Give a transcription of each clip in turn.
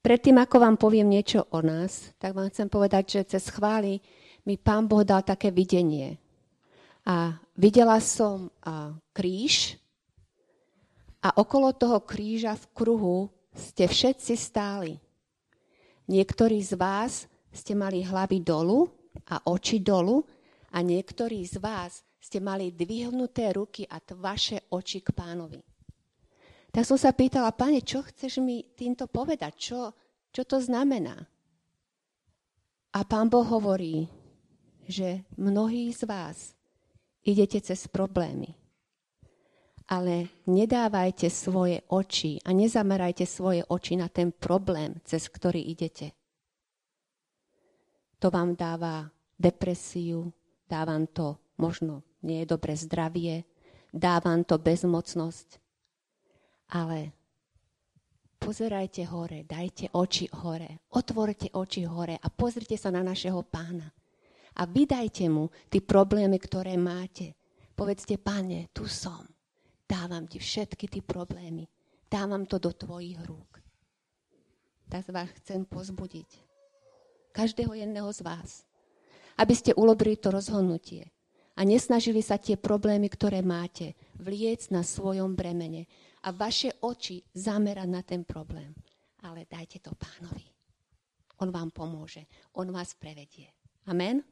Predtým, ako vám poviem niečo o nás, tak vám chcem povedať, že cez chvály mi Pán Boh dal také videnie. A videla som kríž a okolo toho kríža v kruhu ste všetci stáli. Niektorí z vás ste mali hlavy dolu a oči dolu a niektorí z vás ste mali dvihnuté ruky a vaše oči k Pánovi. Tak som sa pýtala, Pane, čo chceš mi týmto povedať? Čo to znamená? A Pán Boh hovorí, že mnohí z vás idete cez problémy, ale nedávajte svoje oči a nezamerajte svoje oči na ten problém, cez ktorý idete. To vám dáva depresiu, dá vám to možno nie je dobré zdravie, dá vám to bezmocnosť, ale pozerajte hore, dajte oči hore, otvorte oči hore a pozrite sa na našeho Pána. A vydajte mu tie problémy, ktoré máte. Povedzte, Pane, tu som. Dávam ti všetky tie problémy. Dávam to do tvojich rúk. Tak vás chcem pozbudiť. Každého jedného z vás. Aby ste urobili to rozhodnutie. A nesnažili sa tie problémy, ktoré máte, vliecť na svojom bremene. A vaše oči zamerať na ten problém. Ale dajte to Pánovi. On vám pomôže. On vás prevedie. Amen?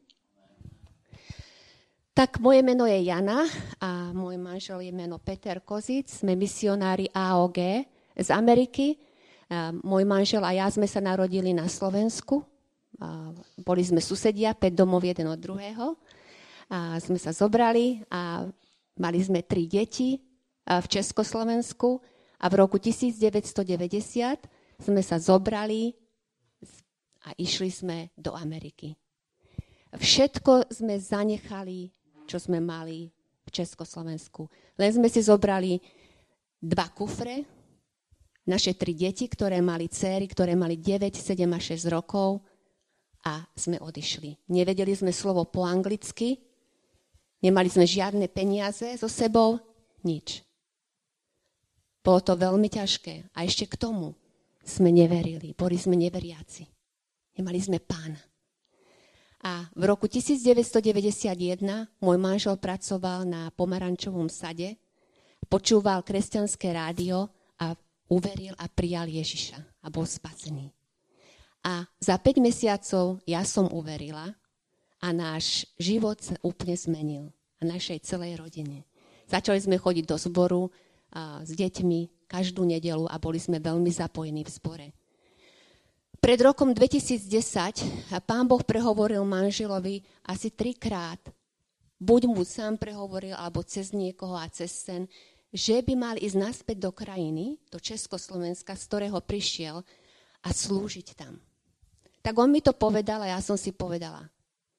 Tak moje meno je Jana a môj manžel je meno Peter Kozic. Sme misionári AOG z Ameriky. Môj manžel a ja sme sa narodili na Slovensku. Boli sme susedia, 5 domov jeden od druhého. A sme sa zobrali a mali sme 3 deti v Československu a v roku 1990 sme sa zobrali a išli sme do Ameriky. Všetko sme zanechali, čo sme mali v Československu. Len sme si zobrali 2 kufre, naše 3 deti, ktoré mali dcéry, ktoré mali 9, 7 a 6 rokov a sme odišli. Nevedeli sme slovo po anglicky, nemali sme žiadne peniaze so sebou, nič. Bolo to veľmi ťažké. A ešte k tomu sme neverili. Boli sme neveriaci. Nemali sme Pána. A v roku 1991 môj manžel pracoval na pomarančovom sade, počúval kresťanské rádio a uveril a prijal Ježiša a bol spasený. A za 5 mesiacov ja som uverila a náš život sa úplne zmenil. A našej celej rodine. Začali sme chodiť do zboru s deťmi každú nedeľu a boli sme veľmi zapojení v zbore. Pred rokom 2010 Pán Boh prehovoril manželovi asi 3-krát. Buď mu sám prehovoril, alebo cez niekoho a cez sen, že by mal ísť naspäť do krajiny, do Československa, z ktorého prišiel a slúžiť tam. Tak on mi to povedal a ja som si povedala,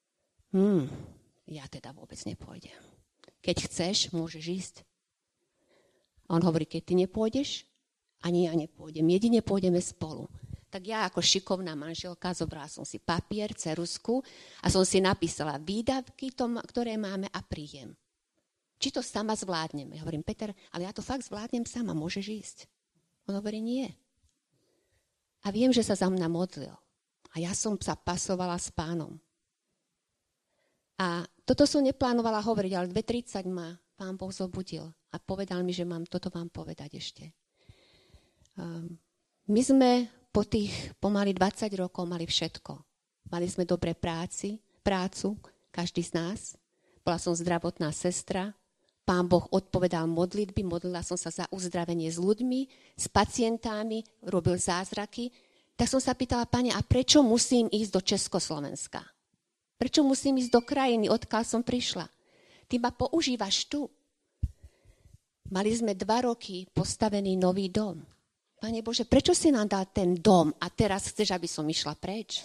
ja teda vôbec nepôjdem. Keď chceš, môžeš ísť. A on hovorí, keď ty nepôjdeš, ani ja nepôjdem. Jedine pôjdeme spolu. Tak ja ako šikovná manželka zobrala som si papier, ceruzku a som si napísala výdavky, ktoré máme a príjem. Či to sama zvládneme? Ja hovorím, Peter, ale ja to fakt zvládnem sama, môžeš ísť. On hovorí, nie. A viem, že sa za mňa modlil. A ja som sa pasovala s Pánom. A toto som neplánovala hovoriť, ale 2:30 ma Pán Boh zobudil a povedal mi, že mám toto vám povedať ešte. My sme po tých pomaly 20 rokov mali všetko. Mali sme dobré prácu, každý z nás. Bola som zdravotná sestra. Pán Boh odpovedal modlitby, modlila som sa za uzdravenie s ľuďmi, s pacientami, robil zázraky. Tak som sa pýtala, Pane, a prečo musím ísť do Československa? Prečo musím ísť do krajiny, odkiaľ som prišla? Ty ma používaš tu. Mali sme 2 roky postavený nový dom. Pane Bože, prečo si nám dal ten dom a teraz chceš, aby som išla preč?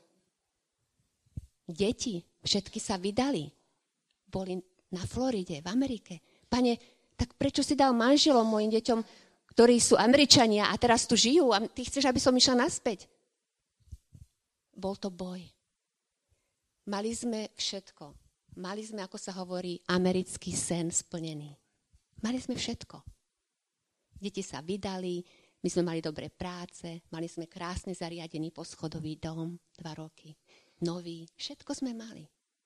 Deti, všetky sa vydali. Boli na Floride, v Amerike. Pane, tak prečo si dal manželom mojim deťom, ktorí sú Američania a teraz tu žijú a ty chceš, aby som išla naspäť? Bol to boj. Mali sme všetko. Mali sme, ako sa hovorí, americký sen splnený. Mali sme všetko. Deti sa vydali, My sme mali dobré práce, mali sme krásne zariadený poschodový dom, 2 roky. Nový, všetko sme mali.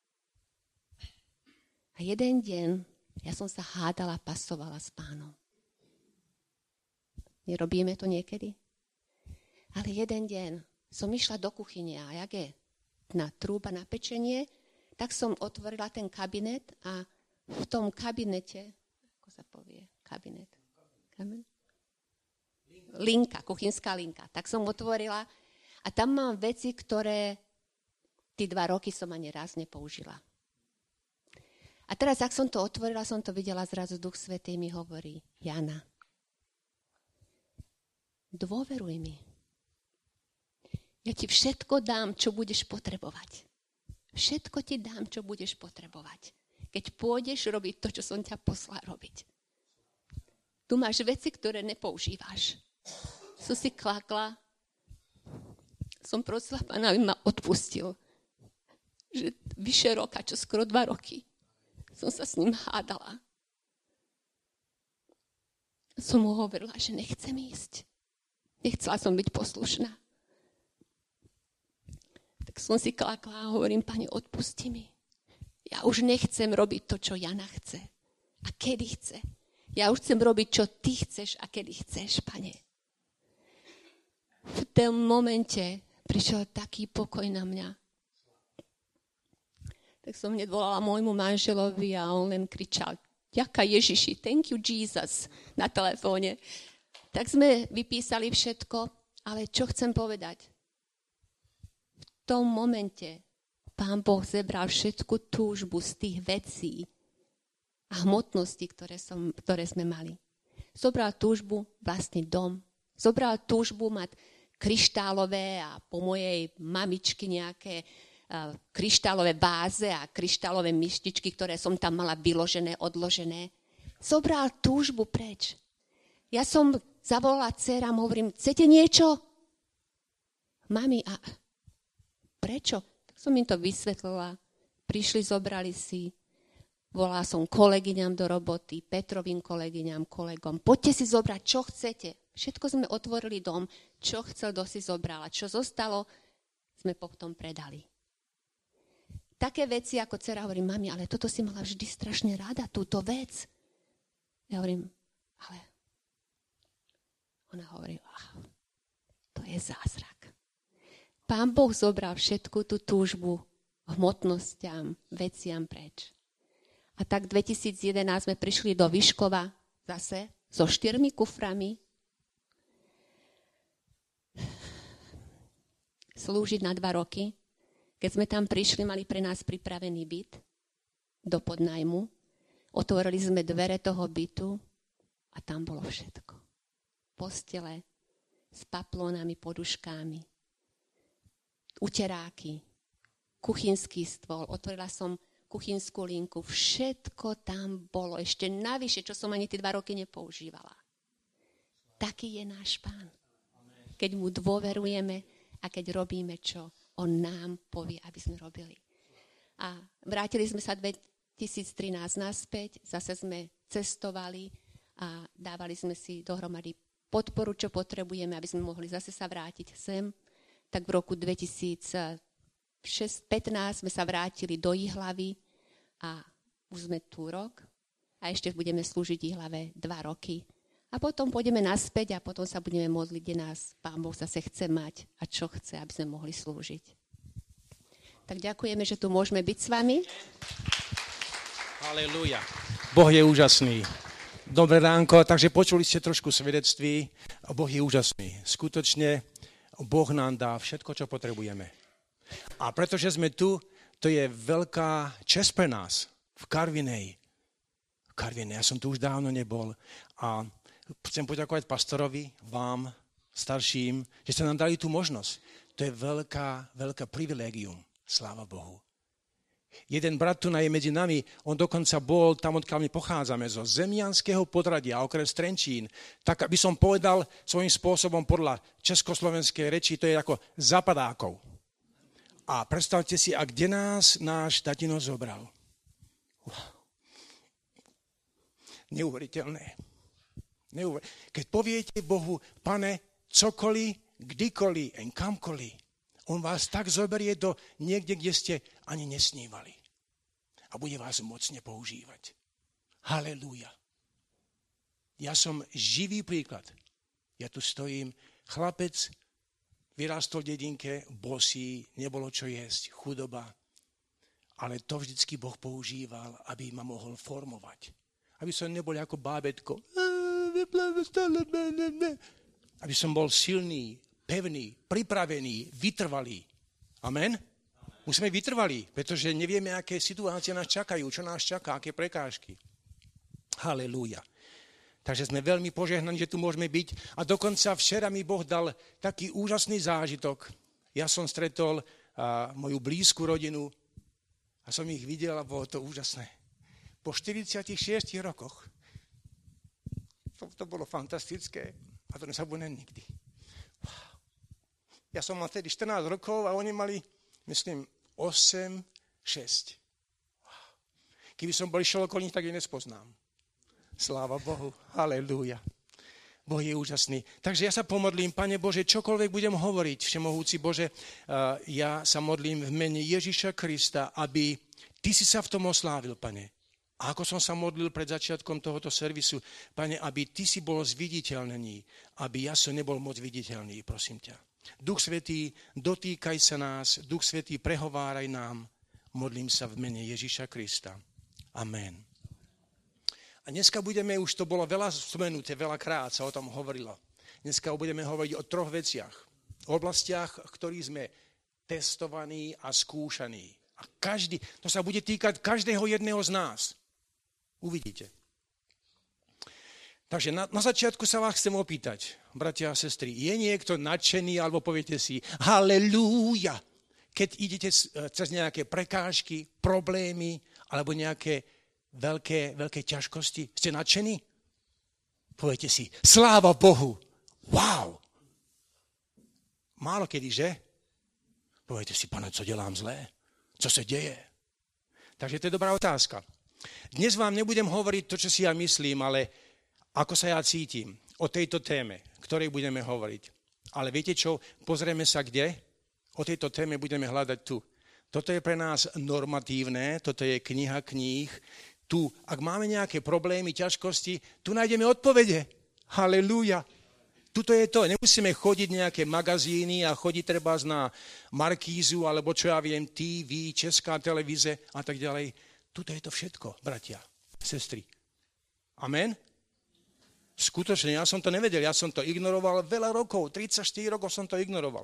A jeden deň ja som sa hádala, pasovala s Pánom. Nerobíme to niekedy? Ale jeden deň som išla do kuchyne a jak je na trúba na pečenie, tak som otvorila ten kabinet a v tom kabinete, ako sa povie, kabinet? Linka, kuchynská linka. Tak som otvorila a tam mám veci, ktoré tí 2 roky som ani raz nepoužila. A teraz, ak som to otvorila, som to videla, zrazu Duch Svätý mi hovorí, Jana, dôveruj mi. Ja ti všetko dám, čo budeš potrebovať. Všetko ti dám, čo budeš potrebovať. Keď pôjdeš robiť to, čo som ťa poslal robiť. Tu máš veci, ktoré nepoužívaš. Som si klakla. Som prosila Pána, aby ma odpustil. Že vyše roka, čo skoro 2 roky, som sa s ním hádala. Som mu hovorila, že nechcem ísť. Nechcela som byť poslušná. Tak som si klakla a hovorím, Pane, odpusti mi. Ja už nechcem robiť to, čo Jana chce. A kedy chce. Ja už chcem robiť, čo ty chceš a kedy chceš, Pane. V tom momente prišiel taký pokoj na mňa. Tak som hneď volala môjmu manželovi a on len kričal, ďaká Ježiši, thank you Jesus, na telefóne. Tak sme vypísali všetko, ale čo chcem povedať? V tom momente Pán Boh zebral všetku túžbu z tých vecí a hmotnosti, ktoré sme mali. Zobral túžbu vlastný dom, zobral túžbu mať kryštálové a po mojej mamičky nejaké kryštálové váze a kryštálové myštičky, ktoré som tam mala vyložené, odložené. Zobral túžbu preč. Ja som zavolala dcerám, hovorím, chcete niečo? Mami, a prečo? Tak som im to vysvetlila. Prišli, zobrali si. Volala som kolegyňam do roboty, Petrovým kolegyňam, kolegom. Poďte si zobrať, čo chcete. Všetko sme otvorili dom, čo chcel, kto si zobral. A čo zostalo, sme potom predali. Také veci, ako dcera hovorí, mami, ale toto si mala vždy strašne rada, túto vec. Ja hovorím, ale ona hovorí, to je zázrak. Pán Boh zobral všetku tú túžbu hmotnostiam, veciam preč. A tak 2011 sme prišli do Vyškova zase so 4 kuframi slúžiť na 2 roky. Keď sme tam prišli, mali pre nás pripravený byt do podnajmu. Otvorili sme dvere toho bytu a tam bolo všetko. Postele s paplónami, poduškami, uteráky, kuchynský stôl. Otvorila som kuchynskú linku. Všetko tam bolo. Ešte navyše, čo som ani tie 2 roky nepoužívala. Taký je náš Pán. Keď mu dôverujeme a keď robíme, čo on nám povie, aby sme robili. A vrátili sme sa 2013 naspäť, zase sme cestovali a dávali sme si dohromady podporu, čo potrebujeme, aby sme mohli zase sa vrátiť sem. Tak v roku 2015 sme sa vrátili do Jihlavy a už sme tu rok a ešte budeme slúžiť Jihlave 2 roky. A potom pôjdeme naspäť a potom sa budeme modliť, kde nás Pán Boh zase chce mať a čo chce, aby sme mohli slúžiť. Tak ďakujeme, že tu môžeme byť s vami. Halelúja. Boh je úžasný. Dobré ránko, takže počuli ste trošku svedectví. Boh je úžasný. Skutočne Boh nám dá všetko, čo potrebujeme. A pretože sme tu, to je veľká česť pre nás v Karvinej. Ja som tu už dávno nebol a chcem poďakovať pastorovi, vám, starším, že ste nám dali tú možnosť. To je veľká privilégium. Sláva Bohu. Jeden brat tu je medzi nami, on dokonca bol tam, odkiaľ my pochádzame, zo Zemianského Podradia, okres Trenčín. Tak, aby som povedal svojím spôsobom podľa československej reči, to je ako zapadákov. A predstavte si, a kde nás náš tatino zobral. Neuveriteľné. Keď poviete Bohu, Pane, cokoliv, kdykoliv, kamkoliv, on vás tak zoberie do niekde, kde ste ani nesnívali. A bude vás mocne používať. Halelúja. Ja som živý príklad. Ja tu stojím, chlapec, vyrástol v dedinke, bosý, nebolo čo jesť, chudoba. Ale to vždycky Boh používal, aby ma mohol formovať. Aby som nebol ako bábätko. Aby som bol silný, pevný, pripravený, vytrvalý. Amen? Musíme vytrvalí, pretože nevieme, aké situácie nás čakajú, čo nás čaká, aké prekážky. Halelúja. Takže sme veľmi požehnaní, že tu môžeme byť. A dokonca včera mi Boh dal taký úžasný zážitok. Ja som stretol moju blízku rodinu a som ich videl a bolo to úžasné. Po 46 rokoch. To bolo fantastické a to nezabudnem nikdy. Ja som mal tedy 14 rokov a oni mali, myslím, 8, 6. Keby som bol išiel okolo nich, tak ich nespoznám. Sláva Bohu. Halelúja. Boh je úžasný. Takže ja sa pomodlím, Pane Bože, čokoľvek budem hovoriť, Všemohúci Bože, ja sa modlím v mene Ježiša Krista, aby Ty si sa v tom oslávil, Pane. A ako som sa modlil pred začiatkom tohoto servisu, Pane, aby Ty si bol zviditeľnený, aby ja som nebol moc viditeľný, prosím ťa. Duch Svätý, dotýkaj sa nás, Duch Svätý, prehováraj nám. Modlím sa v mene Ježiša Krista. Amen. A dneska budeme, už to bolo veľa spomenuté, veľakrát sa o tom hovorilo. Dneska budeme hovoriť o 3 veciach. O oblastiach, v ktorých sme testovaní a skúšaní. A to sa bude týkať každého jedného z nás. Uvidíte. Takže na začiatku sa vás chcem opýtať, bratia a sestry, je niekto nadšený, alebo poviete si, halelúja, keď idete cez nejaké prekážky, problémy, alebo nejaké veľké ťažkosti, ste nadšení? Poviete si, sláva Bohu, wow. Málo kedy, že? Poviete si, Pane, co dělám zlé? Co se děje? Takže to je dobrá otázka. Dnes vám nebudem hovoriť to, čo si ja myslím, ale ako sa ja cítim o tejto téme, ktorej budeme hovoriť. Ale viete čo? Pozrieme sa kde? O tejto téme budeme hľadať tu. Toto je pre nás normatívne, toto je kniha kníh. Tu, ak máme nejaké problémy, ťažkosti, tu nájdeme odpovede. Halelúja. Tuto je to. Nemusíme chodiť nejaké magazíny a chodiť treba na Markízu, alebo čo ja viem, TV, Česká televíze a tak ďalej. Tuto je to všetko, bratia, sestry. Amen? Skutočne, ja som to nevedel, ja som to ignoroval veľa rokov, 34 rokov som to ignoroval.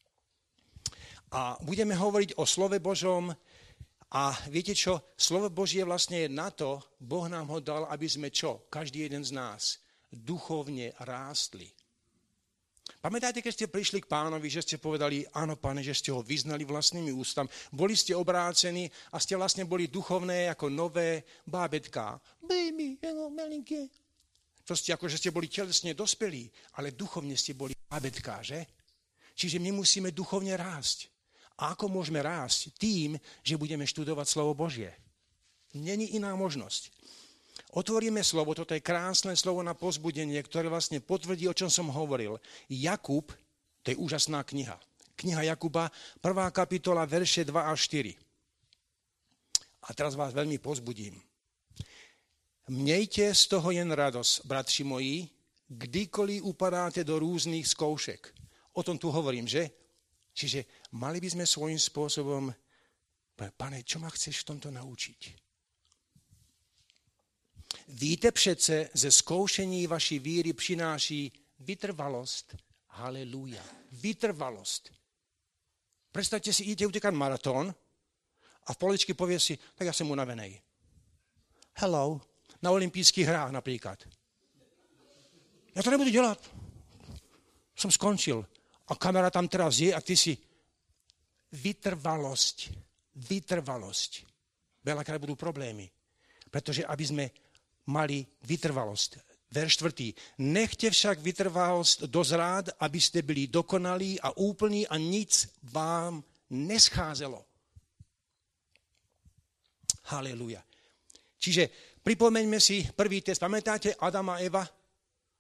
A budeme hovoriť o slove Božom a viete čo? Slovo Božie vlastne je na to, Boh nám ho dal, aby sme čo? Každý jeden z nás duchovne rástli. Pamätáte, keď ste prišli k Pánovi, že ste povedali, áno, Pane, že ste ho vyznali vlastnými ústami, boli ste obrácení a ste vlastne boli duchovné ako nové bábätká. Baby, malinké. To ste ako, že ste boli telesne dospelí, ale duchovne ste boli bábätká, že? Čiže my musíme duchovne rásť. A ako môžeme rásť? Tým, že budeme študovať slovo Božie. Není iná možnosť. Otvoríme slovo, toto je krásne slovo na povzbudenie, ktoré vlastne potvrdí, o čom som hovoril. Jakub, to je úžasná kniha. Kniha Jakuba, 1. kapitola, verše 2 až 4. A teraz vás veľmi povzbudím. Mějte z toho jen radosť, bratři moji, kdykoliv upadáte do různých zkoušek. O tom tu hovorím, že? Čiže mali by sme svojím spôsobom, Pane, čo ma chceš v tomto naučiť? Víte přece, ze zkoušení vaší víry přináší vytrvalosť. Halelúja. Vytrvalosť. Predstavte si, idete utekať maratón a v poličky povie si, tak ja som unavenej. Hello. Na olympijských hrách napríklad. Ja to nebudu dělat. Som skončil. A kamera tam teraz je a ty si vytrvalosť. Vytrvalosť. Veľakrát budú problémy. Pretože aby sme mali vytrvalosť. Verš 4. Nechte však vytrvalosť dozrád, aby ste byli dokonalí a úplní a nic vám nescházelo. Halelúja. Čiže pripomeňme si prvý test. Pamätáte Adam a Eva?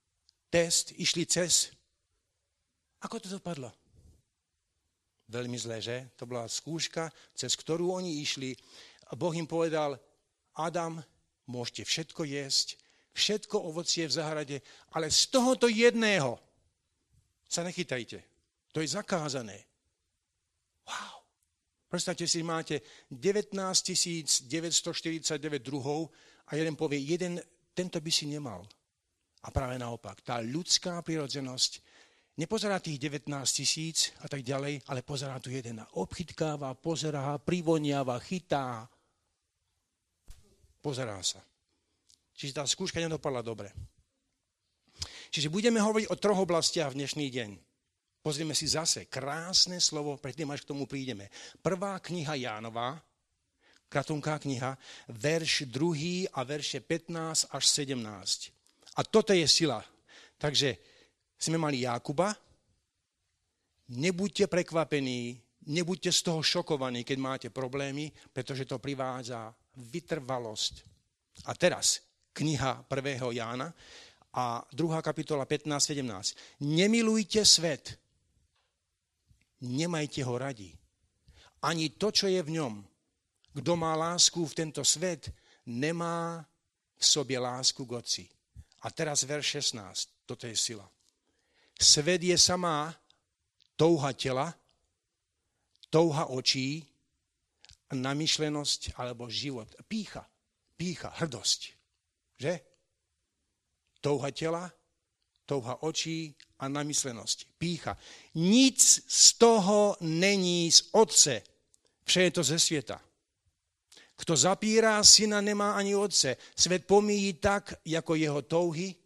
test, išli cez. Ako to dopadlo? Veľmi zle, že? To bola skúška, cez ktorú oni išli. A Boh im povedal, Adam, môžete všetko jesť, všetko ovocie v záhrade, ale z tohoto jedného sa nechytajte. To je zakázané. Wow. Predstavte si, máte 19 949 druhov a jeden povie, tento by si nemal. A práve naopak, tá ľudská prirodzenosť nepozerá tých 19 000 a tak ďalej, ale pozerá tu jeden. Obchytkáva, pozerá, privoniava, chytá. Pozerá sa. Čiže tá skúška nedopadla dobre. Čiže budeme hovoriť o 3 oblastiach v dnešný deň. Pozrieme si zase krásne slovo, predtým až k tomu prídeme. Prvá kniha Jánova, kratunká kniha, verš 2 a verše 15 až 17. A toto je sila. Takže sme mali Jákuba, nebuďte prekvapení, nebuďte z toho šokovaní, keď máte problémy, pretože to privádza vytrvalosť. A teraz kniha 1. Jána a 2. kapitola 15-17. Nemilujte svet, nemajte ho radi. Ani to, čo je v ňom. Kto má lásku v tento svet, nemá v sobě lásku k Otci. A teraz verš 16. Toto je sila. Svet je samá touha tela, touha očí, namyšlenosť alebo život. Pýcha, hrdosť. Že? Touha tela, touha očí a namyslenosť. Pýcha. Nic z toho není z Otce. Vše je to ze světa. Kto zapírá syna, nemá ani Otce. Svet pomíjí tak, jako jeho touhy.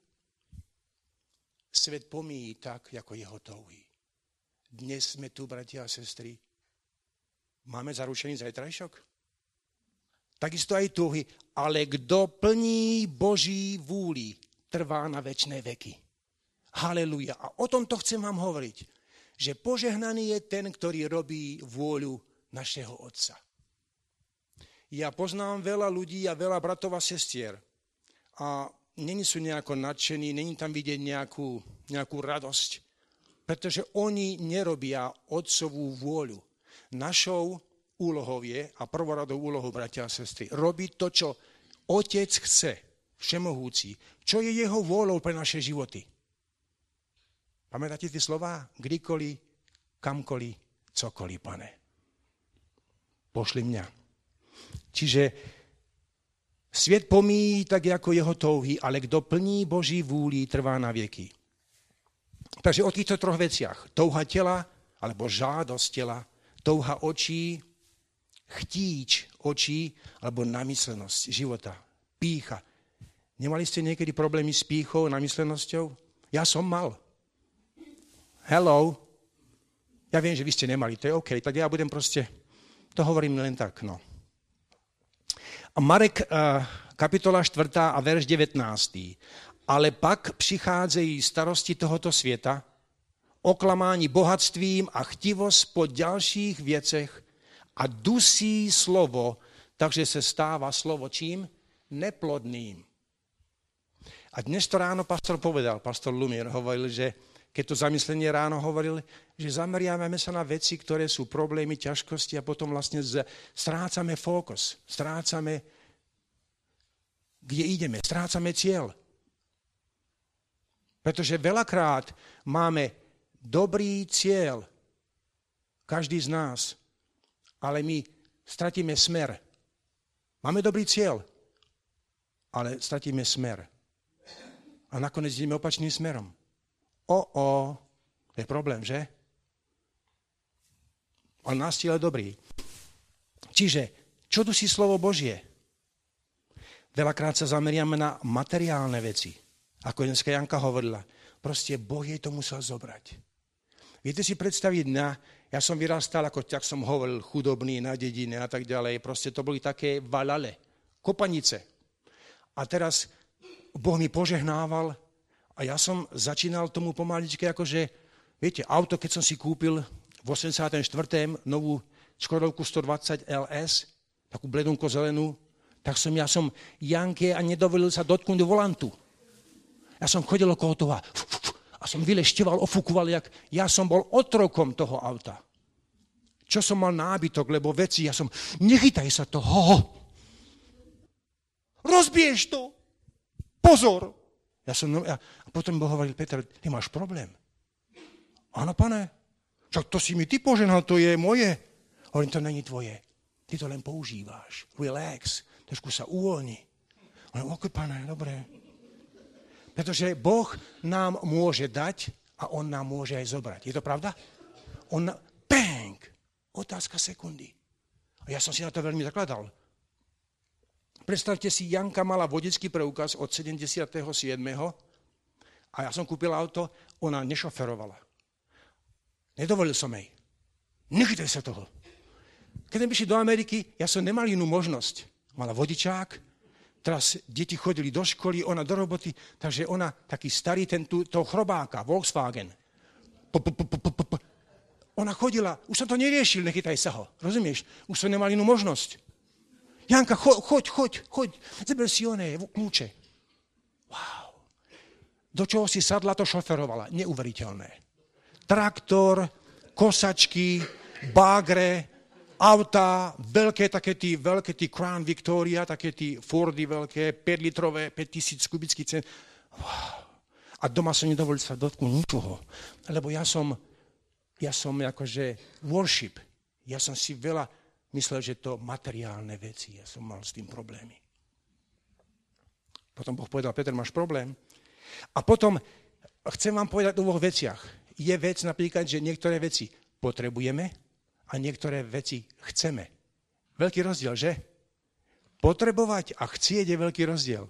Svet pomíjí tak, jako jeho touhy. Dnes sme tu, bratia a sestry. Máme zaručený zajtrajšok? Takisto aj touhy. Ale kto plní Boží vúli, trvá na večné veky. Haleluja. A o tomto chcem vám hovoriť. Že požehnaný je ten, ktorý robí vôľu našeho Otca. Ja poznám veľa ľudí a veľa bratov a sestier a není sú nejako nadšení, není tam vidieť nejakú radosť, pretože oni nerobia Otcovú vôľu. Našou úlohou je, a prvoradou úlohou, bratia a sestry, robiť to, čo Otec chce, všemohúci, čo je jeho vôľou pre naše životy. Pamätáte tie slová? Kdykoliv, kamkoliv, cokoliv, Pane. Pošli mňa. Čiže svet pomíjí tak, ako jeho touhy, ale kto plní Boží vúli, trvá na vieky. Takže o týchto 3 veciach. Touha tela, alebo žádosť tela, touha očí, chtíč očí, alebo namyslenosť života. Pýcha. Nemali ste niekedy problémy s pýchou, namyslenosťou? Ja som mal. Hello. Ja viem, že vy ste nemali, to je OK, tak ja budem proste, to hovorím len tak, no. A Marek, kapitola 4. a verš 19. Ale pak přicházejí starosti tohoto světa, oklamání bohatstvím a chtivost po dalších věcech a dusí slovo, takže se stává slovo čím? Neplodným. A dnes to ráno pastor Lumier hovoril, že keď to zamyslenie ráno hovoril, že zameriavame sa na veci, ktoré sú problémy, ťažkosti a potom vlastne strácame fokus, strácame, kde ideme, strácame cieľ. Pretože veľakrát máme dobrý cieľ, každý z nás, ale my stratíme smer. Máme dobrý cieľ, ale stratíme smer. A nakoniec ideme opačným smerom. To je problém, že? Ale náš cieľ je dobrý. Čiže, čo dusí slovo Božie? Veľakrát sa zameriame na materiálne veci. Ako dneska Janka hovorila, proste Boh jej to musel zobrať. Viete si predstaviť, ja som vyrastal, ako tak som hovoril, chudobný na dedine a tak ďalej. Proste to boli také valale, kopanice. A teraz Boh mi požehnával a ja som začínal tomu pomaličke, akože, viete, auto, keď som si kúpil v 84. novú Škodovku 120 LS, takú bledunko zelenú, tak ja som Janke a nedovolil sa dotknúť volantu. Ja som chodil okolo toho A som vylešťoval, ofúkoval, jak ja som bol otrokom toho auta. Čo som mal nábytok, lebo veci, ja som, nechytaj sa toho. Rozbiješ to. Pozor. A potom Boh hovoril, Peter, ty máš problém. Áno, pane. Však to si mi ty poženal, to je moje. Hovorím, to není tvoje. Ty to len používáš. Relax. Trošku sa uvoľni. Hovorím, ok, pane, dobre. Pretože Boh nám môže dať a on nám môže aj zobrať. Je to pravda? Bang! Otázka sekundy. A ja som si na to veľmi zakladal. Predstavte si, Janka mala vodický preukaz od 77. A ja som kúpil auto, ona nešoferovala. Nedovolil som jej. Nechytaj sa toho. Keď sme prišli do Ameriky, ja som nemal inú možnosť. Mala vodičák, teraz deti chodili do školy, ona do roboty, takže ona, taký starý, toho chrobáka, Volkswagen. Ona chodila, už som to neriešil, nechytaj sa ho, rozumieš? Už som nemal inú možnosť. Janka, choď, zeber si oné kľúče. Wow. Do čoho si sadla, to šoferovala, neuveriteľné. Traktor, kosačky, bagre, auta, veľké tí Crown Victoria, také tí Fordy veľké, 5-litrové, 5000 kubických cent. Wow. A doma som nedovolil sa dotknúť ničoho, lebo ja som akože worship. Ja som si veľa myslel, že to materiálne veci. Ja som mal s tým problémy. Potom Boh povedal, Peter, máš problém? A potom chcem vám povedať o dvoch veciach. Je vec napríklad, že niektoré veci potrebujeme, a niektoré veci chceme. Veľký rozdiel, že? Potrebovať a chcieť je veľký rozdiel.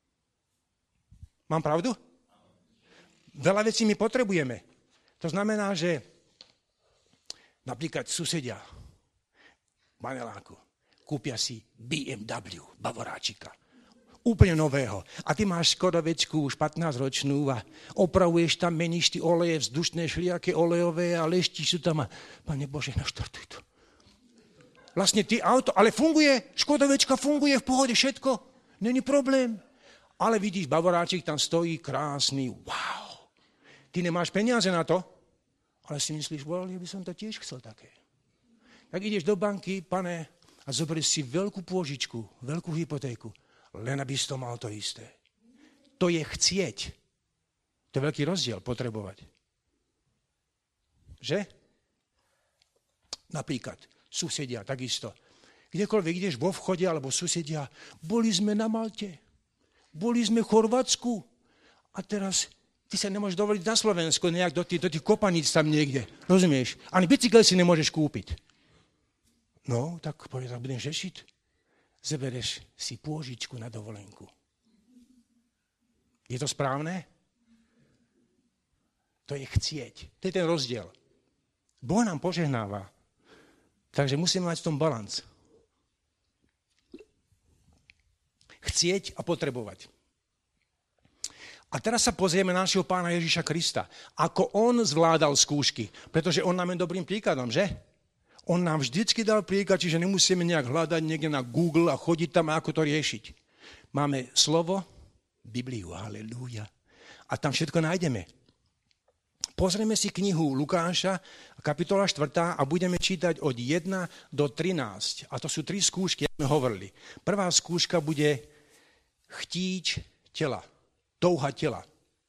Mám pravdu? Veľa vecí my potrebujeme. To znamená, že napríklad susedia v paneláku kúpia si BMW, Bavoráčika. Úplne nového. A ty máš Škodovečku už 15-ročnú a opravuješ tam, meníš ty oleje, vzdušné šliaké olejové a leštíš tu tam a Pane Bože, naštartuj to. Vlastne ty auto, ale funguje, Škodovečka funguje v pohode, všetko, není problém. Ale vidíš, Bavoráčik tam stojí krásny, wow. Ty nemáš peniaze na to, ale si myslíš, ja by som to tiež chcel také. Tak ideš do banky, pane, a zoberieš si veľkú pôžičku, veľkú hypotéku. Len aby si to mal to isté. To je chcieť. To je veľký rozdiel, potrebovať. Že? Napríklad, susedia, takisto. Kdekoľvek ideš vo vchode, alebo susedia, boli sme na Malte, boli sme v Chorvátsku a teraz ty sa nemôžeš dovoliť na Slovensku, nejak do tých kopaníc tam niekde. Rozumieš? Ani bicykel si nemôžeš kúpiť. No, tak budeš řešiť. Zebereš si pôžičku na dovolenku. Je to správne? To je chcieť. To je ten rozdiel. Boh nám požehnáva. Takže musíme mať v tom balans. Chcieť a potrebovať. A teraz sa pozrieme na našeho Pána Ježiša Krista. Ako on zvládal skúšky. Pretože on nám je dobrým príkladom, že? On nám vždycky dal príklad, čiže nemusíme nejak hľadať niekde na Google a chodiť tam a ako to riešiť. Máme slovo, Bibliu, halelúja. A tam všetko nájdeme. Pozrieme si knihu Lukáša, kapitola 4. a budeme čítať od 1 do 13. A to sú 3 skúšky, ako sme hovorili. Prvá skúška bude chtíč tela, touha tela,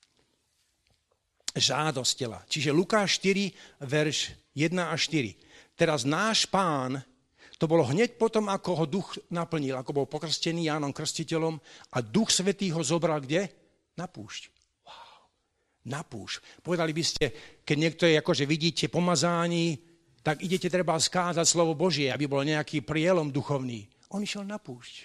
žádosť tela. Čiže Lukáš 4, verš 1 a 4. Teraz náš Pán, to bolo hneď potom, ako ho duch naplnil, ako bol pokrstený Jánom Krstiteľom a duch Svätý ho zobral kde? Na púšť. Wow. Na púšť. Povedali by ste, keď niekto je, akože vidíte pomazání, tak idete treba skázať slovo Božie, aby bol nejaký prielom duchovný. On išiel na púšť.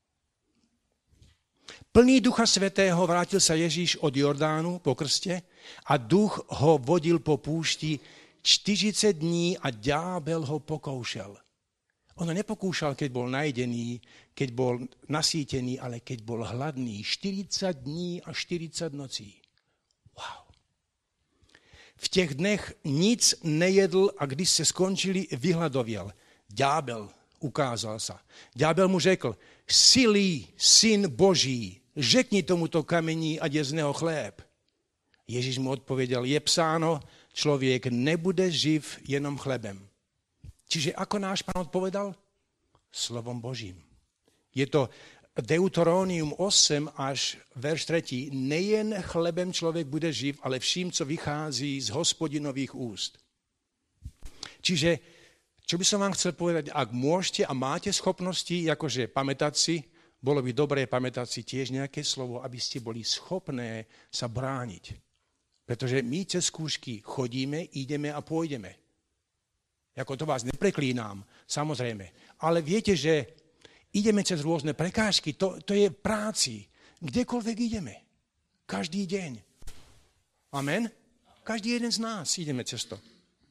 Plný Ducha Svätého vrátil sa Ježíš od Jordánu po krste a duch ho vodil po púšti 40 dní a diabel ho pokúšal. On ho nepokúšal, keď bol najedený, keď bol nasýtený, ale keď bol hladný. 40 dní a 40 nocí. Wow. V těch dnech nic nejedl a když se skončili, vyhladověl. Ďábel ukázal sa. Ďábel mu řekl, syn Boží, řekni tomuto kamení, ať je z neho chléb. Ježíš mu odpovedal, je psáno, člověk nebude živ jenom chlebem. Čiže ako náš Pán odpovedal? Slovom Božím. Je to Deuteronomium 8 až verš 3. Nejen chlebem člověk bude živ, ale vším, co vychází z Hospodinových úst. Čiže, čo by som vám chcel povedať, ak môžete a máte schopnosti, akože pamätať si, bolo by dobré pamätať si tiež nejaké slovo, aby ste boli schopné sa brániť. Pretože my cez skúšky chodíme, ideme a pôjdeme. Ako to vás nepreklínám, samozrejme. Ale viete, že ideme cez rôzne prekážky, to je v práci. Kdekoľvek ideme. Každý deň. Amen? Každý jeden z nás ideme cez to.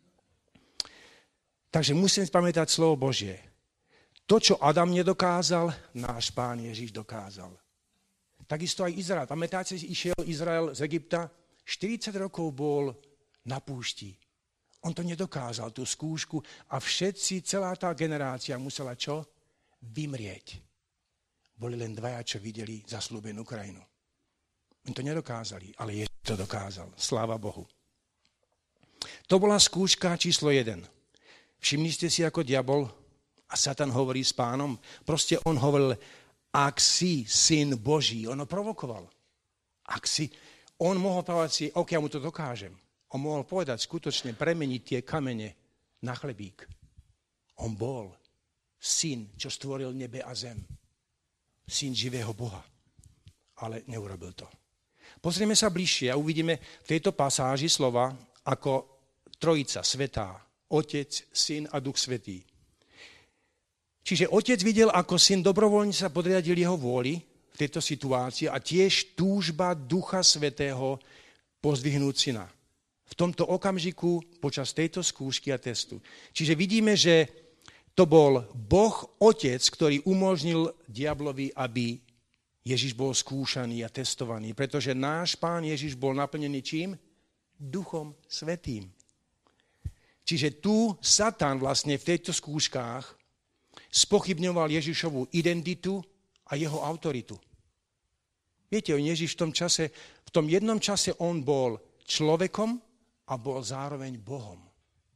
Takže musím pamätať slovo Božie. To, čo Adam nedokázal, náš Pán Ježiš dokázal. Takisto aj Izrael. Pamätáte, išiel Izrael z Egypta? 40 rokov bol na púšti. On to nedokázal, tú skúšku, a všetci, celá tá generácia musela čo? Vymrieť. Boli len dvaja, čo videli zasľúbenú krajinu. Oni to nedokázali, ale Ježiš to dokázal. Sláva Bohu. To bola skúška číslo 1. Všimli ste si, ako diabol a Satan hovorí s Pánom? Proste on hovoril, ak si syn Boží, on ho provokoval. Ak si, on mohol povedať si, ok, ja mu to dokážem. On mohol povedať skutočne, premeniť tie kamene na chlebík. On bol syn, čo stvoril nebe a zem. Syn živého Boha. Ale neurobil to. Pozrieme sa bližšie a uvidíme v tejto pasáži slova ako Trojica svätá. Otec, Syn a Duch Svätý. Čiže otec videl, ako syn dobrovoľne sa podriadil jeho vôli v tejto situácii a tiež túžba Ducha Svätého pozdvihnúť syna. V tomto okamžiku počas tejto skúšky a testu. Čiže vidíme, že to bol Boh Otec, ktorý umožnil diablovi, aby Ježiš bol skúšaný a testovaný, pretože náš Pán Ježiš bol naplnený čím? Duchom Svätým. Čiže tu Satan vlastne v týchto skúškách spochybňoval Ježišovu identitu a jeho autoritu. Viete, Ježiš v tom jednom čase on bol človekom a bol zároveň Bohom.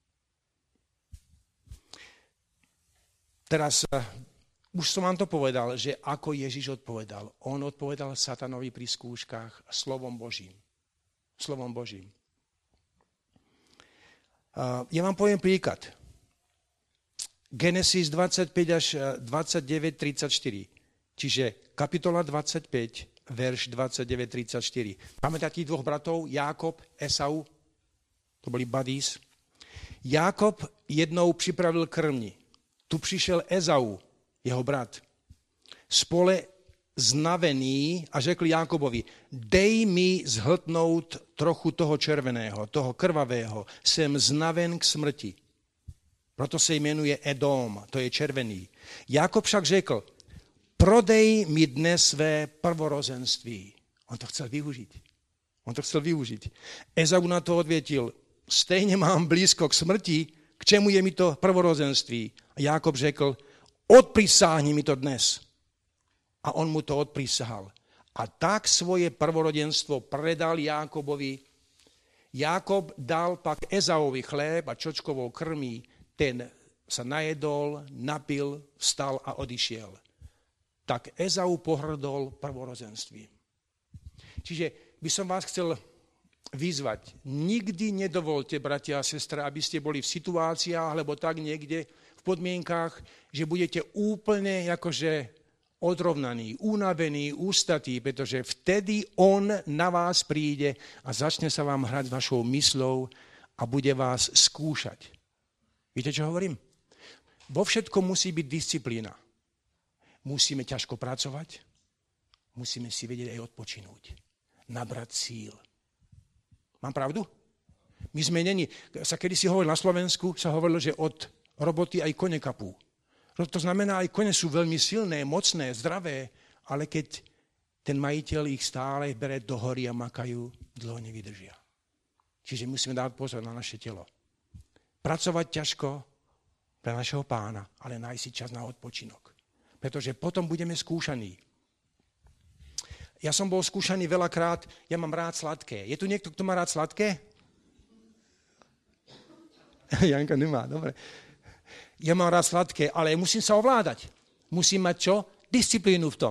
Teraz už som vám to povedal, že ako Ježiš odpovedal. On odpovedal Satanovi pri skúškach slovom Božím. Slovom Božím. Ja vám poviem príklad. Genesis 25 až 29, 34. Čiže kapitola 25, verš 29, 34. Pamätáte dvoch bratov, Jákob, Esau? To boli buddies. Jákob jednou pripravil krmni. Tu prišiel Ezau, jeho brat. Spole znavený a řekl Jákobovi, dej mi zhltnout trochu toho červeného, toho krvavého, jsem znaven k smrti. Proto se jmenuje Edom, to je červený. Jákob však řekl, prodej mi dnes své prvorozenství. On to chcel využiť. Ezau na to odvětil, stejně mám blízko k smrti, k čemu je mi to prvorozenství? A Jákob řekl, odprisáhni mi to dnes. A on mu to odprísahal. A tak svoje prvorodenstvo predal Jákobovi. Jákob dal pak Ezauovi chléb a čočkovou krmí. Ten sa najedol, napil, vstal a odišiel. Tak Ezau pohrdol prvorozenstvím. Čiže by som vás chcel vyzvať. Nikdy nedovolte, bratia a sestra, aby ste boli v situáciách, alebo tak niekde v podmienkách, že budete úplne akože odrovnaný, unavený, ústatý, pretože vtedy on na vás príde a začne sa vám hrať vašou mysľou a bude vás skúšať. Viete, čo hovorím? Vo všetkom musí byť disciplína. Musíme ťažko pracovať, musíme si vedieť aj odpočinúť, nabrať síl. Mám pravdu? My sme sa kedysi hovorili na Slovensku, sa hovorilo, že od roboty aj kone kapú. To znamená, aj kone sú veľmi silné, mocné, zdravé, ale keď ten majiteľ ich stále bere do hory a makajú, dlho nevydržia. Čiže musíme dávať pozor na naše telo. Pracovať ťažko pre našeho Pána, ale nájsť si čas na odpočinok. Pretože potom budeme skúšaní. Ja som bol skúšaný veľakrát, ja mám rád sladké. Je tu niekto, kto má rád sladké? Janka nemá, dobre. Ja mám rád sladké, ale musím sa ovládať. Musím mať čo? Disciplínu v tom.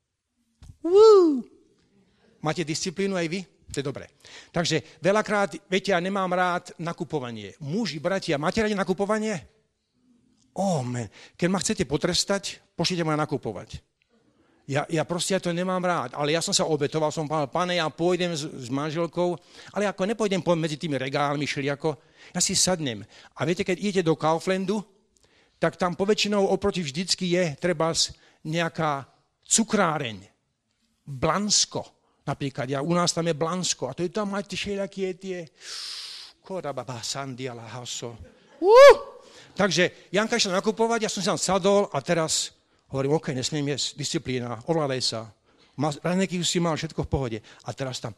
Máte disciplínu aj vy? To je dobré. Takže veľakrát, viete, ja nemám rád nakupovanie. Muži, bratia, máte radi nakupovanie? Keď ma chcete potrestať, pošlite ma nakupovať. Ja proste to nemám rád, ale ja som sa obetoval, som povedal, pane, ja pôjdem s manželkou, ale ako nepôjdem medzi tými regálmi šeliako, ja si sadnem. A viete, keď idete do Kauflandu, tak tam poväčšinou oproti vždycky je treba nejaká cukráreň, Blansko. Napríklad, u nás tam je Blansko a to je tam máte všelijaké tie korababa, sandiala, haso. Takže Janka išla nakupovať, ja som sa tam sadol a teraz hovorím, nesmiem jesť, disciplína, ovládaj sa. Raňajky si mal, všetko v pohode. A teraz tam,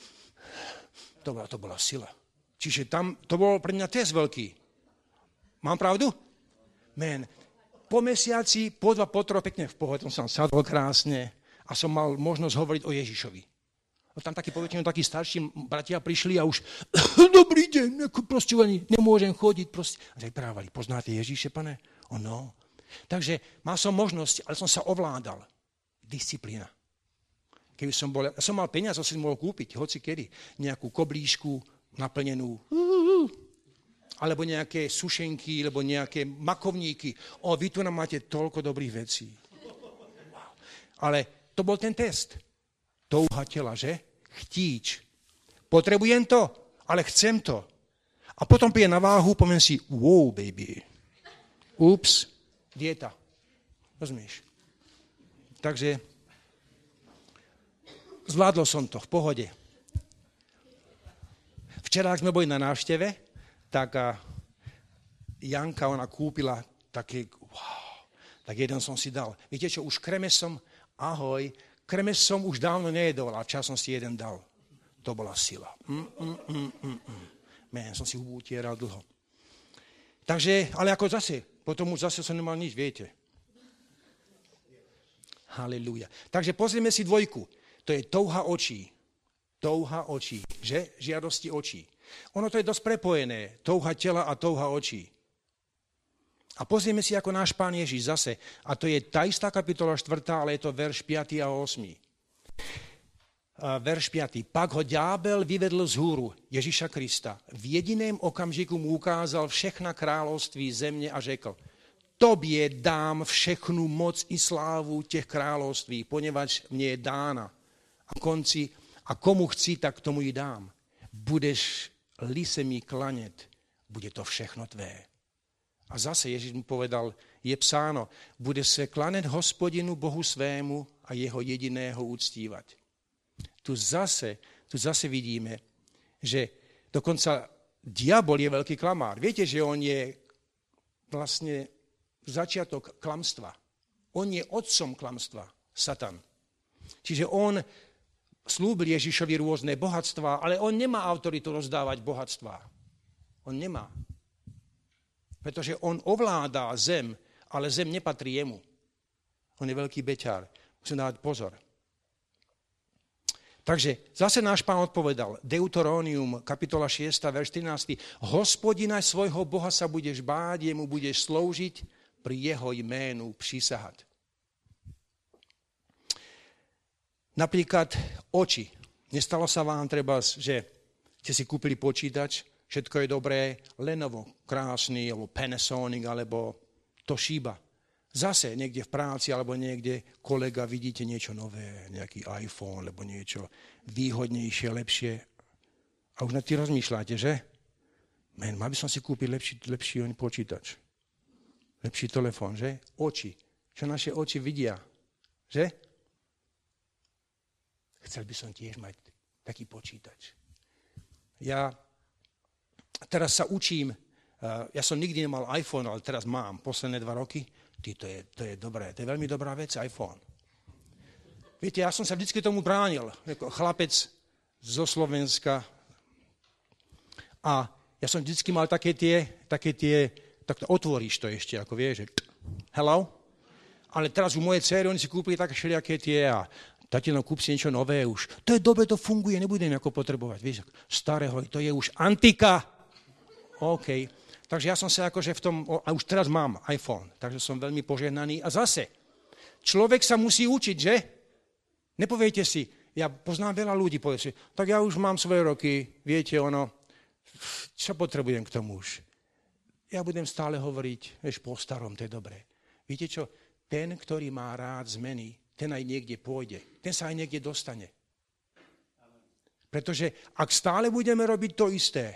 to bola sila. Čiže tam, to bol pre mňa test veľký. Mám pravdu? Po mesiaci, po 2, po 3, pekne v pohode, som sa sadol krásne a som mal možnosť hovoriť o Ježišovi. Tam takí starší bratia prišli a už dobrý deň, proste nemôžem chodiť. Proste. A vyprávali, poznáte Ježiše, pane? No. Takže mal som možnosť, ale som sa ovládal. Disciplína. Keby som bol, ja som mal peniaze, som si mohol kúpiť, hoci kedy, nejakú koblížku naplnenú, alebo nejaké sušenky, alebo nejaké makovníky. Vy tu nám máte toľko dobrých vecí. Ale to bol ten test. Touha tela, že? Chtíč. Potrebujem to, ale chcem to. A potom príde na váhu, poviem si, wow, baby. Ups, dieta. Rozumieš? Takže zvládol som to v pohode. Včera, ak sme boli na návšteve, tak Janka, ona kúpila také, tak jeden som si dal. Viete čo, už kremesom, kremes som už dávno nejedol a čas som si jeden dal. To bola sila. Som si hubu utieral dlho. Takže, ale ako zase, potom už zase som nemal nič, viete. Halelúja. Takže pozrieme si 2. To je touha očí. Touha očí, že? Žiadosti očí. Ono to je dosť prepojené. Touha tela a touha očí. A pozrieme si, ako náš Pán Ježiš zase. A to je tá istá kapitola 4, ale je to verš 5 a 8. Verš 5. Pak ho ďábel vyvedl z húru Ježiša Krista. V jediném okamžiku mu ukázal všechna kráľovství země a řekl, tobie dám všechnu moc i slávu těch kráľovství, poněvadž mne je dána. A komu chci, tak tomu ji dám. Budeš-li se mi klanět, bude to všechno tvé. A zase Ježiš mu povedal, je psáno, bude se klanet Hospodinu Bohu svému a jeho jediného uctívať. Tu zase vidíme, že dokonca diabol je veľký klamár. Viete, že on je vlastne začiatok klamstva. On je otcom klamstva, Satan. Čiže on slúbil Ježišovi rôzne bohatstvá, ale on nemá autoritu rozdávať bohatstvá. On nemá. Pretože on ovládá zem, ale zem nepatrí jemu. On je veľký beťár. Musím dávať pozor. Takže zase náš Pán odpovedal, Deuteronomium, kapitola 6, verš 13. Hospodina svojho Boha sa budeš báť, jemu budeš slúžiť, pri jeho jménu prísahať. Napríklad oči. Nestalo sa vám treba, že ste si kúpili počítač, všetko je dobré, Lenovo, krásny, alebo Panasonic, alebo Toshiba. Zase niekde v práci, alebo niekde kolega, vidíte niečo nové, nejaký iPhone, alebo niečo výhodnejšie, lepšie. A už na tým rozmýšľate, že? Mal by som si kúpiť lepší počítač. Lepší telefón, že? Oči. Čo naše oči vidia, že? Chcel by som tiež mať taký počítač. Ja teraz sa učím, ja som nikdy nemal iPhone, ale teraz mám, posledné 2 roky. To je dobré, to je veľmi dobrá vec, iPhone. Viete, ja som sa vždycky tomu bránil, ako chlapec zo Slovenska. A ja som vždycky mal také tie, tak to otvoríš to ešte, ako vieš, že hello. Ale teraz u mojej dcery, oni si kúpili také všelijaké tie a tatino, kúp si niečo nové už. To je dobre, to funguje, nebudem ako potrebovať. Vieš, starého, to je už antika. OK. Takže ja som sa akože v tom, a už teraz mám iPhone, takže som veľmi požehnaný. A zase, človek sa musí učiť, že? Nepoviete si, ja poznám veľa ľudí, povie si, tak ja už mám svoje roky, viete ono, čo potrebujem k tomu už? Ja budem stále hovoriť, vieš, po starom, to je dobré. Viete čo? Ten, ktorý má rád zmeny, ten aj niekde pôjde. Ten sa aj niekde dostane. Pretože ak stále budeme robiť to isté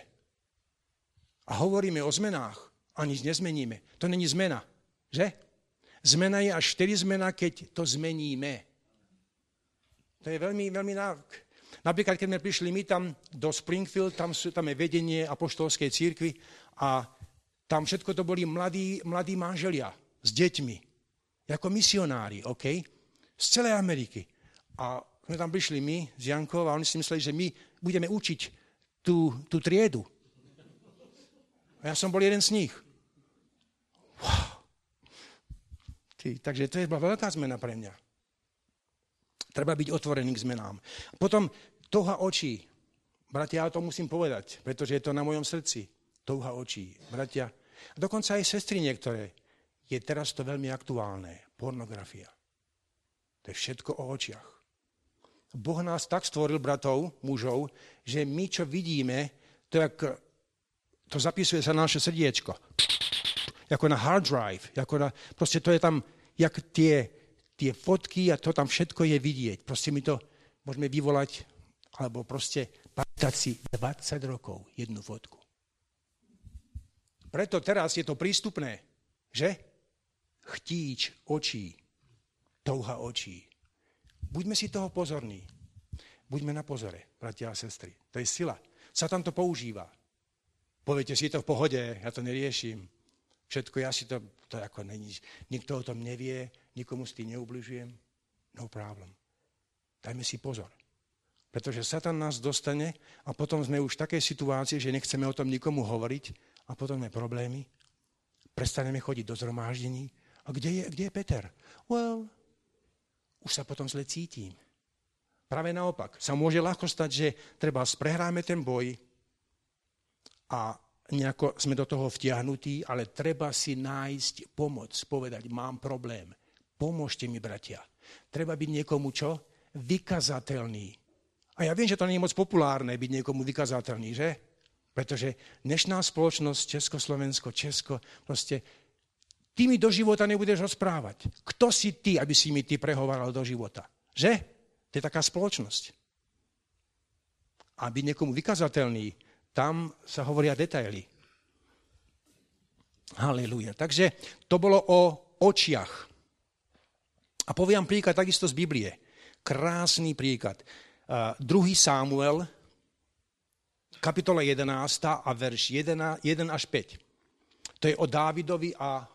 a hovoríme o zmenách a nič nezmeníme, to není zmena, že? Zmena je až vtedy zmena, keď to zmeníme. To je veľmi, veľmi návk. Napríklad, keď sme prišli my tam do Springfield, tam je vedenie apoštolskej cirkvi a tam všetko to boli mladí manželia s deťmi, ako misionári, OK? Z celej Ameriky. A sme tam prišli my s Jankou a oni si mysleli, že my budeme učiť tú triedu. A ja som bol jeden z nich. Wow. Takže to je bola veľká zmena pre mňa. Treba byť otvorený k zmenám. Potom touha očí. Bratia, ja to musím povedať, pretože je to na mojom srdci. Touha očí. Bratia, dokonca aj sestry niektoré. Je teraz to veľmi aktuálne. Pornografia. To je všetko o očiach. Boh nás tak stvoril, bratov, mužov, že my, čo vidíme, to zapisuje sa na naše srdiečko. Ako na hard drive. Proste to je tam, jak tie fotky a to tam všetko je vidieť. Proste my to môžeme vyvolať, alebo proste pamätať si 20 rokov jednu fotku. Preto teraz je to prístupné, že? Chtíč očí, touha očí. Buďme si toho pozorní. Buďme na pozore, bratia a sestry. To je sila. Satan to používa. Poviete si to v pohode, ja to neriešim. Všetko, ja si to ako není. Nikto o tom nevie, nikomu s tým neubližujem. No problem. Dajme si pozor. Pretože Satan nás dostane a potom sme už v takej situácii, že nechceme o tom nikomu hovoriť a potom máme problémy. Prestaneme chodiť do zhromáždení. A kde je Peter? Well, už sa potom zle cítim. Práve naopak. Sa môže ľahko stať, že treba prehráme ten boj a nejako sme do toho vtiahnutí, ale treba si nájsť pomoc, povedať, mám problém. Pomôžte mi, bratia. Treba byť niekomu čo? Vykazateľný. A ja viem, že to nie je moc populárne byť niekomu vykazateľný, že? Pretože dnešná spoločnosť, Česko, proste ty mi do života nebudeš rozprávať. Kto si ty, aby si mi ty prehovaral do života? Že? To je taká spoločnosť. A byť niekomu vykazateľný, tam sa hovoria detaily. Halelúja. Takže to bolo o očiach. A poviem príklad takisto z Biblie. Krásny príklad. 2. Samuel, kapitola 11 a verš 1 až 5. To je o Dávidovi a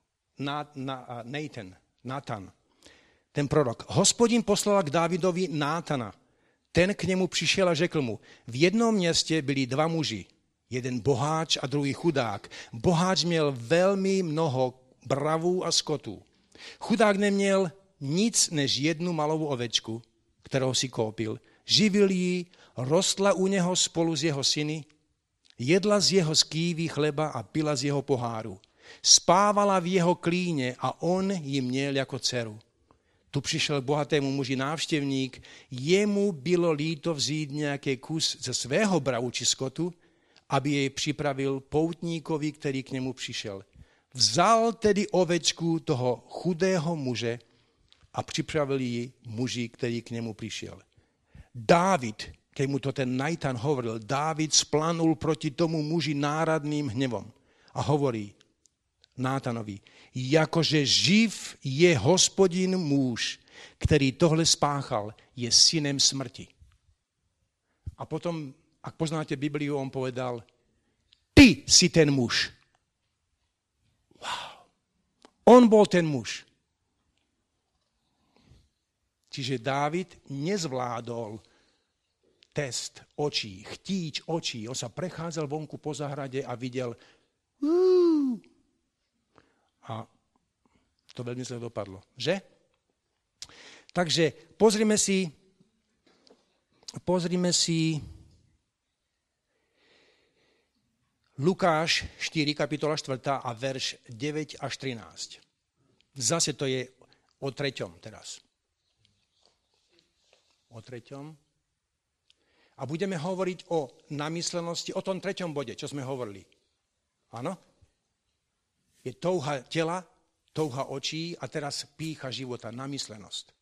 Nátan, ten prorok. Hospodin poslal k Dávidovi Nátana. Ten k nemu přišel a řekl mu, v jednom městě byli dva muži, jeden boháč a druhý chudák. Boháč měl velmi mnoho bravů a skotů. Chudák neměl nic než jednu malou ovečku, kterou si koupil. Živil ji, rostla u něho spolu s jeho syny, jedla z jeho skývy chleba a pila z jeho poháru. Spávala v jeho klíně a on ji měl jako dceru. Tu přišel bohatému muži návštěvník, jemu bylo líto vzít nějaký kus ze svého bravu či skotu, aby jej připravil poutníkovi, který k němu přišel. Vzal tedy ovečku toho chudého muže a připravil ji muži, který k němu přišel. Dávid, keď mu to ten Nátan hovoril, Dávid splanul proti tomu muži náradným hnevom a hovorí Nátanovi, jakože živ je Hospodin muž, který tohle spáchal, je synem smrti. A potom, ak poznáte Bibliu, on povedal, ty si ten muž. Wow. On bol ten muž. Čiže Dávid nezvládol test očí, chtíč očí. On sa prechádzal vonku po zahrade a videl a to veľmi zle dopadlo. Že? Takže pozrime si Lukáš 4, kapitola 4 a verš 9 až 13. Zase to je o 3. teraz. O 3. A budeme hovoriť o namyslenosti, o tom 3. bode, čo sme hovorili. Áno? Je touha tela, touha očí a teraz pýcha života, namyslenosť.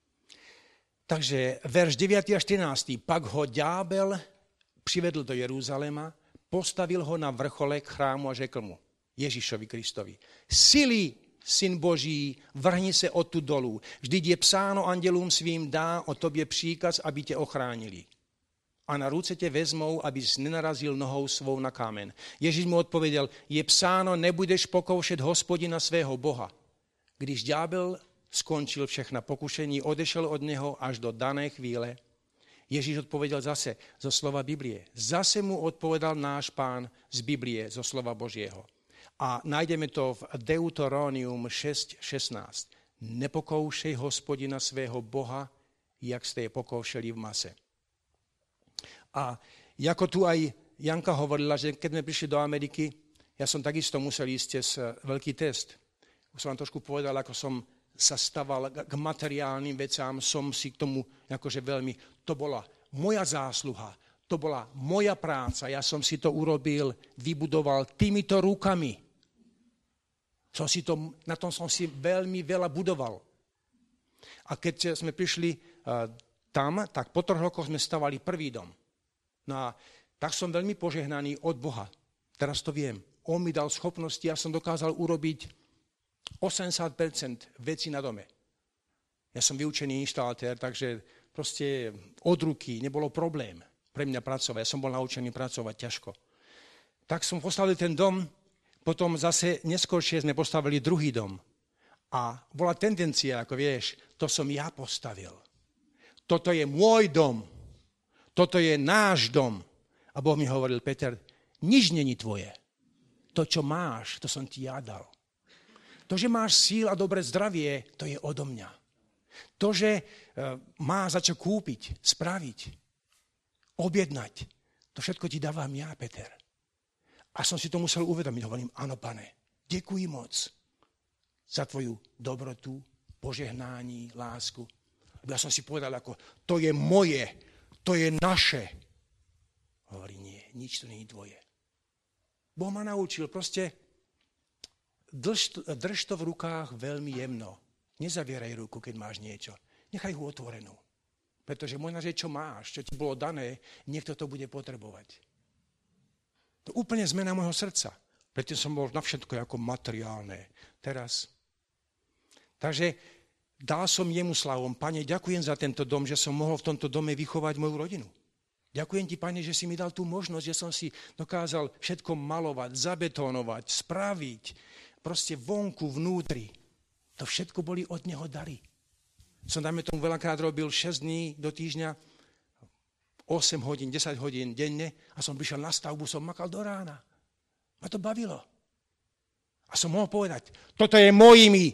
Takže verš 9 až 13. Pak ho ďábel privedl do Jeruzalema, postavil ho na vrcholek chrámu a řekl mu, Ježišovi Kristovi, sily, Syn Boží, vrhni se odtud dolů. Vždyť je psáno andělům svým, dá o tobě příkaz, aby tě ochránili. A na ruce tě vezmou, abys nenarazil nohou svou na kámen. Ježíš mu odpověděl, je psáno, nebudeš pokoušet Hospodina svého Boha. Když ďábel skončil všechna pokušení, odešel od něho až do dané chvíle. Ježíš odpověděl zase zo slova Biblie. Zase mu odpovědal náš Pán z Biblie, zo slova Božieho. A najdeme to v Deuteronomium 6.16. Nepokoušej Hospodina svého Boha, jak ste je pokoušeli v mase. A ako tu aj Janka hovorila, že keď sme prišli do Ameriky, ja som takisto musel ísť cez veľký test. Už som vám trošku povedal, ako som sa staval k materiálnym vecám, som si k tomu akože veľmi, to bola moja zásluha, to bola moja práca, ja som si to urobil, vybudoval týmito rukami. Na tom som si veľmi veľa budoval. A keď sme prišli tam, tak po 3 rokoch sme stavali prvý dom. No a tak som veľmi požehnaný od Boha. Teraz to viem. On mi dal schopnosti, ja som dokázal urobiť 80% vecí na dome. Ja som vyučený inštalatér, takže proste od ruky nebolo problém pre mňa pracovať. Ja som bol naučený pracovať ťažko. Tak som postavil ten dom, potom zase neskôršie sme postavili druhý dom. A bola tendencia, ako vieš, to som ja postavil. Toto je môj dom. Toto je náš dom. A Boh mi hovoril, Peter, nič není tvoje. To, čo máš, to som ti ja dal. To, že máš síl a dobré zdravie, to je odo mňa. To, že má za čo kúpiť, spraviť, objednať, to všetko ti dávam ja, Peter. A som si to musel uvedomiť. Hovorím, áno, Pane, ďakuj moc za tvoju dobrotu, požehnání, lásku. Ja som si povedal, ako, to je moje, to je naše. Hovorí, nie, nič to nie je tvoje. Boh ma naučil, proste drž to v rukách veľmi jemno. Nezavieraj ruku, keď máš niečo. Nechaj ho otvorenú. Pretože možno, že čo máš, čo ti bolo dané, niekto to bude potrebovať. To úplne zmena môjho srdca. Preto som bol na všetko ako materiálne. Teraz. Takže dal som jemu slavom. Pane, ďakujem za tento dom, že som mohol v tomto dome vychovať moju rodinu. Ďakujem ti, Pane, že si mi dal tú možnosť, že som si dokázal všetko malovať, zabetónovať, spraviť. Proste vonku, vnútri. To všetko boli od neho dary. Som, dajme tomu, veľakrát robil 6 dní do týždňa, 8 hodín, 10 hodín denne a som prišiel na stavbu, som makal do rána. Ma to bavilo. A som mohol povedať, toto je mojimi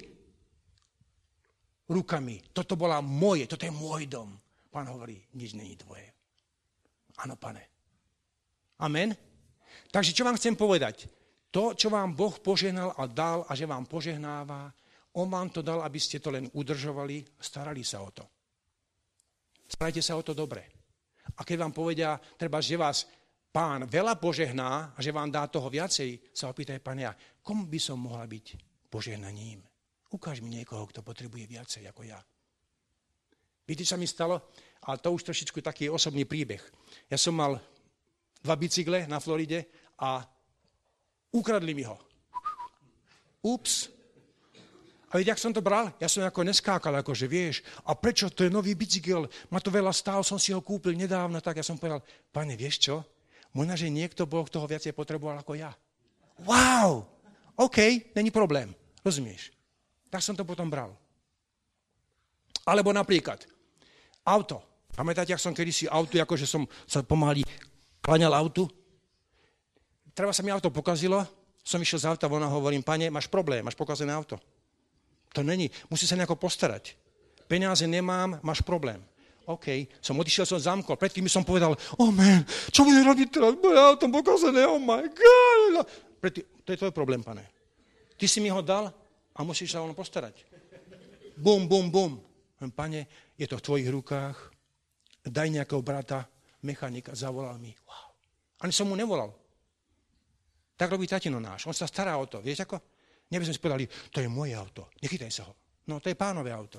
rukami, toto bola moje, toto je môj dom. Pán hovorí, nič není tvoje. Áno, Pane. Amen. Takže čo vám chcem povedať? To, čo vám Boh požehnal a dal a že vám požehnáva, on vám to dal, aby ste to len udržovali a starali sa o to. Starajte sa o to dobre. A keď vám povedia, treba, že vás Pán veľa požehná a že vám dá toho viacej, sa opýtaj, Pane, ja, komu by som mohla byť požehnaním? Ukáž mi niekoho, kto potrebuje viacej ako ja. Viete, čo sa mi stalo? A to už trošičku taký osobný príbeh. Ja som mal 2 bicykle na Floride a ukradli mi ho. Ups. A viete, ak som to bral? Ja som ako neskákal, akože vieš, a prečo to je nový bicykel? Ma to veľa stál, som si ho kúpil nedávno, tak ja som povedal, Pane, vieš čo? Možno, že niekto Boh toho viacej potreboval ako ja. Wow! OK, není problém. Rozumieš? Tak som to potom bral. Alebo napríklad, auto. Pamätáte, ak som kedysi auto, akože som sa pomaly kláňal autu? Treba sa mi auto pokazilo, som išiel z auta, ona hovorím, Pane, máš problém, máš pokazené auto. To není, musí sa nejako postarať. peniaze nemám, máš problém. OK, som zamkol, predtým som povedal, čo budem robiť teraz, moje auto pokazené, oh my God. To je tvoj problém, pane. Ty si mi ho dal a musíš sa o no postarať. Bum, bum, bum. Pane, je to v tvojich rukách, daj nejakého brata, mechanika, zavolal mi. Wow. Ani som mu nevolal. Tak robí tatino náš, on sa stará o to, vieš ako? Neby sme si povedali, to je moje auto, nechytaj sa ho. No, to je pánové auto.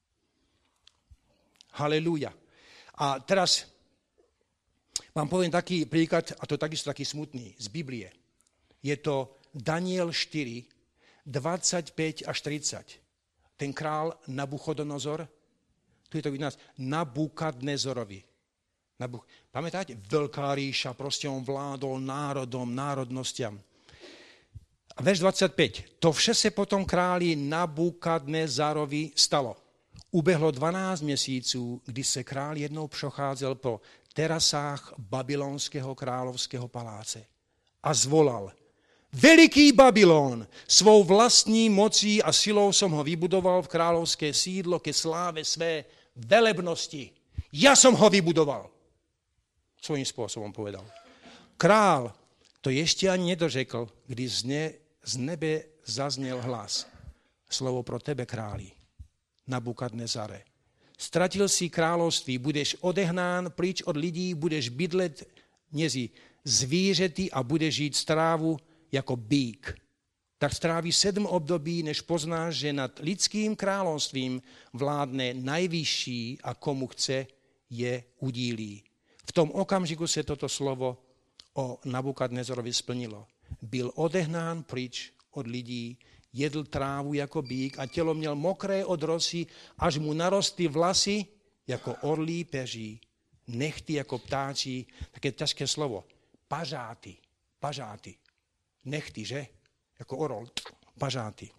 Halelúja. A teraz vám poviem taký príklad, a to takisto taký smutný, z Biblie. Je to Daniel 4, 25 až 30. Ten král Nabuchodonozor, tu je to vidieť nás, Nabukadnezorovi. Pamätáte? Veľká ríša, proste on vládol národom, národnostiam. A verš 25. To vše se potom králi Nabukadnezarovi stalo. Ubehlo 12 měsíců, kdy se král jednou procházel po terasách babylonského královského paláce a zvolal: Veliký Babylon, svou vlastní mocí a silou som ho vybudoval v královské sídlo ke sláve své velebnosti. Ja som ho vybudoval. Svojím spôsobom povedal. Král to ešte ani nedořekl, kdy z nebe zaznel hlas. Slovo pro tebe, králi, Nabukadnezare. Stratil si království, budeš odehnán pryč od lidí, budeš bydlet mezi zvířety a budeš žít strávu jako býk. Tak stráví 7 období, než poznáš, že nad lidským královstvím vládne najvyšší a komu chce, je udílí. V tom okamžiku se toto slovo o Nabukadnezorovi splnilo. Byl odehnán pryč od lidí, jedl trávu jako býk a tělo měl mokré od rosy, až mu narostly vlasy jako orlí peří, nechty jako ptáčí, také ťažké slovo, pažáty, nechty, že? Jako orol, pažáty.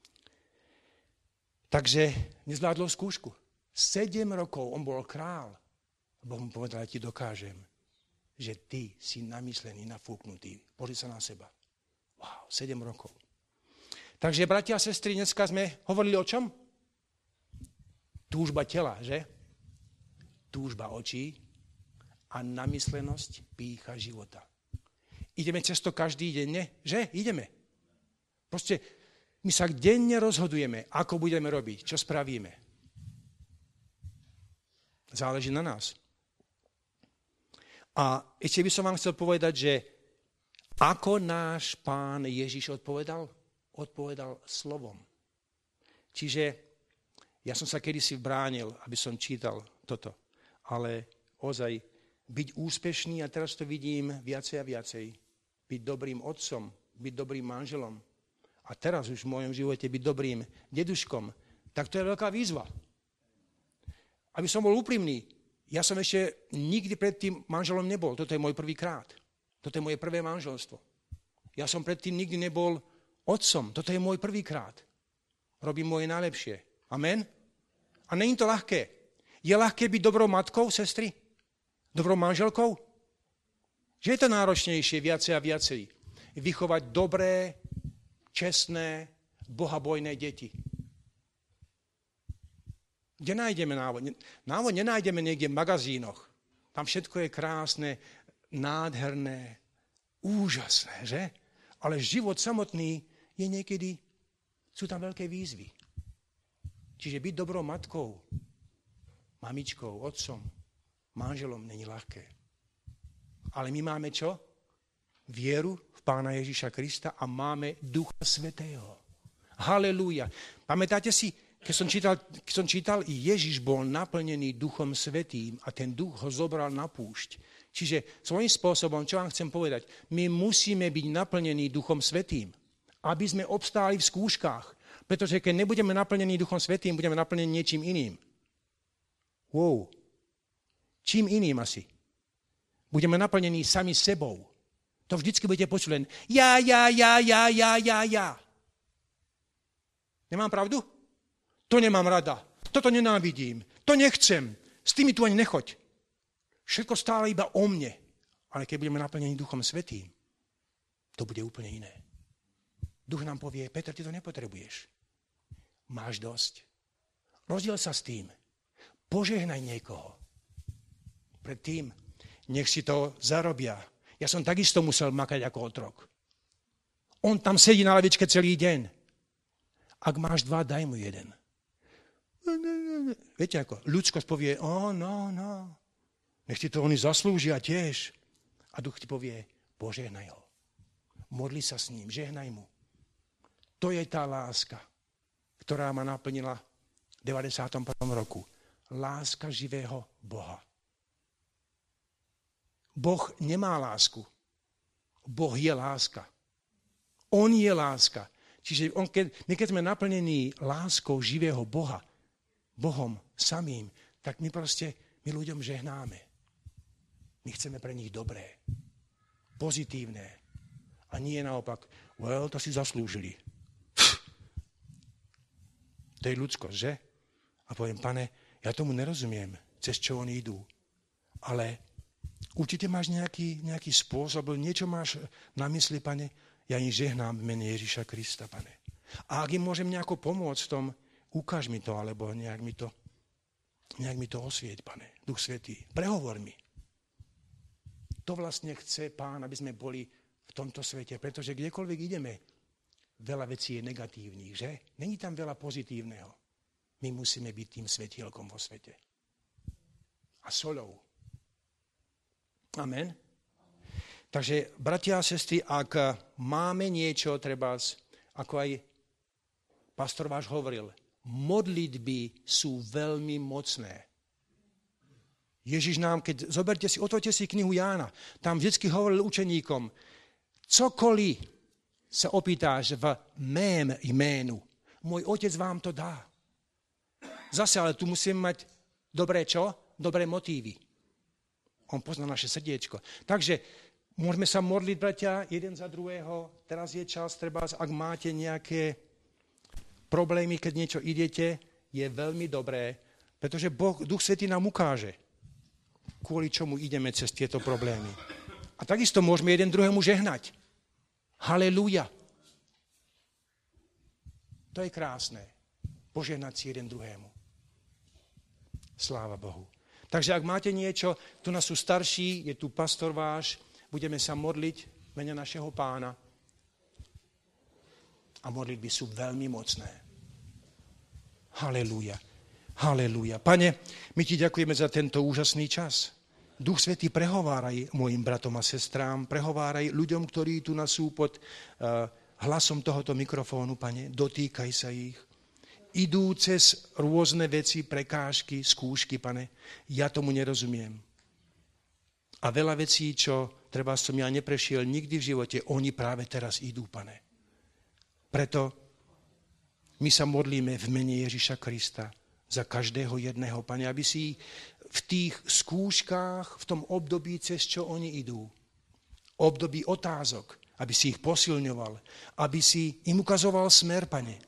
Takže nezvládlo skúšku. 7 rokov on bol král. Boh mu povedal, ja ti dokážem, že ty si namyslený, nafúknutý. Pozri sa na seba. Wow, 7 rokov. Takže, bratia a sestry, dneska sme hovorili o čom? Túžba tela, že? Túžba očí a namyslenosť pýcha života. Ideme cez to každý deň, ne? Že? Ideme. Proste my sa denne rozhodujeme, ako budeme robiť, čo spravíme. Záleží na nás. A ešte by som vám chcel povedať, že ako náš Pán Ježiš odpovedal? Odpovedal slovom. Čiže ja som sa kedysi bránil, aby som čítal toto. Ale ozaj byť úspešný, a teraz to vidím viacej a viacej, byť dobrým otcom, byť dobrým manželom a teraz už v mojom živote byť dobrým deduškom, tak to je veľká výzva. Aby som bol úprimný, ja som ešte nikdy predtým manželom nebol. Toto je môj prvýkrát. Toto je moje prvé manželstvo. Ja som predtým nikdy nebol otcom. Toto je môj prvýkrát. Robím moje najlepšie. Amen? A není to ľahké. Je ľahké byť dobrou matkou, sestry? Dobrou manželkou? Že je to náročnejšie viacej a viacej. Vychovať dobré, čestné, bohabojné deti. Kde nájdeme návod? Návod nenájdeme niekde v magazínoch. Tam všetko je krásne, nádherné, úžasné, že? Ale život samotný je niekedy, sú tam veľké výzvy. Čiže byť dobrou matkou, mamičkou, otcom, manželom není ľahké. Ale my máme čo? Vieru v Pána Ježiša Krista a máme Ducha Svätého. Halelúja. Pamätáte si, keď som čítal, Ježiš bol naplnený Duchom Svätým a ten duch ho zobral na púšť. Čiže svojím spôsobom, čo vám chcem povedať, my musíme byť naplnení Duchom Svätým, aby sme obstáli v skúškach. Pretože keď nebudeme naplnení Duchom Svätým, budeme naplnení niečím iným. Wow. Čím iným asi? Budeme naplnení sami sebou. To vždycky budete počuť len ja. Nemám pravdu? To nemám rada. Toto nenávidím. To nechcem. S tými tu ani nechoď. Všetko stále iba o mne. Ale keď budeme naplnení Duchom Svätým, to bude úplne iné. Duch nám povie, Peter, ty to nepotrebuješ. Máš dosť. Rozdiel sa s tým. Požehnaj niekoho. Predtým, nech si to zarobia. Ja som takisto musel makať ako otrok. On tam sedí na lavičke celý deň. Ak máš 2, daj mu 1. Viete ako, ľudskosť povie, no. Nech ti to oni zaslúžia tiež. A duch ti povie, požehnaj ho. Modli sa s ním, žehnaj mu. To je tá láska, ktorá ma naplnila v 91. roku. Láska živého Boha. Boh nemá lásku. Boh je láska. On je láska. Čiže my keď sme naplnení láskou živého Boha, Bohom samým, tak my ľuďom žehnáme. My chceme pre nich dobré, pozitívne. A nie naopak, to si zaslúžili. To je ľudskosť, že? A poviem, Pane, ja tomu nerozumiem, cez čo oni idú. Ale určite máš nejaký spôsob, niečo máš na mysli, Pane, ja im žehnám v mene Ježiša Krista, Pane. A ak im môžem nejako pomôcť v tom, ukáž mi to, alebo nejak mi to osvieť, Pane, Duch Svätý. Prehovor mi. To vlastne chce Pán, aby sme boli v tomto svete, pretože kdekoľvek ideme, veľa vecí je negatívnych, že? Není tam veľa pozitívneho. My musíme byť tým svetielkom vo svete. A soľou. Amen. Takže, bratia a sestry, ak máme niečo, trebárs, ako aj pastor váš hovoril, modlitby sú veľmi mocné. Ježiš nám, otvorte si knihu Jána, tam vždycky hovoril učeníkom, cokoliv sa opýtáš v mém jménu, môj otec vám to dá. Zase, ale tu musíme mať dobré čo? Dobré motívy. On pozná naše srdiečko. Takže môžeme sa modliť, bratia, jeden za druhého. Teraz je čas, ak máte nejaké problémy, keď niečo idete, je veľmi dobré, pretože Duch Svätý nám ukáže, kvôli čomu ideme cez tieto problémy. A takisto môžeme jeden druhému žehnať. Halelúja. To je krásne. Požehnať si jeden druhému. Sláva Bohu. Takže ak máte niečo, tu nás sú starší, je tu pastor váš, budeme sa modliť v mene našeho Pána. A modlitby sú veľmi mocné. Halelúja. Halelúja. Pane, my ti ďakujeme za tento úžasný čas. Duch Svätý, prehováraj mojim bratom a sestrám, prehováraj ľuďom, ktorí tu nás sú pod hlasom tohoto mikrofónu, Pane, dotýkaj sa ich. Idú cez rôzne veci, prekážky, skúšky, Pane. Ja tomu nerozumiem. A veľa vecí, čo treba som ja neprešiel nikdy v živote, oni práve teraz idú, Pane. Preto my sa modlíme v mene Ježiša Krista za každého jedného, Pane, aby si v tých skúškach, v tom období, cez čo oni idú, období otázok, aby si ich posilňoval, aby si im ukazoval smer, Pane.